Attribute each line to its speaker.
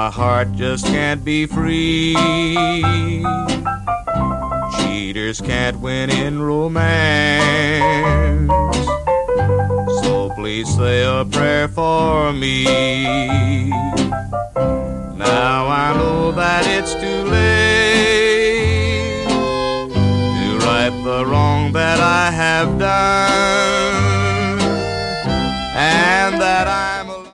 Speaker 1: my heart just can't be free. Cheaters can't win in romance, so please say a prayer for me. Now I know that it's too late to right the wrong that I have done.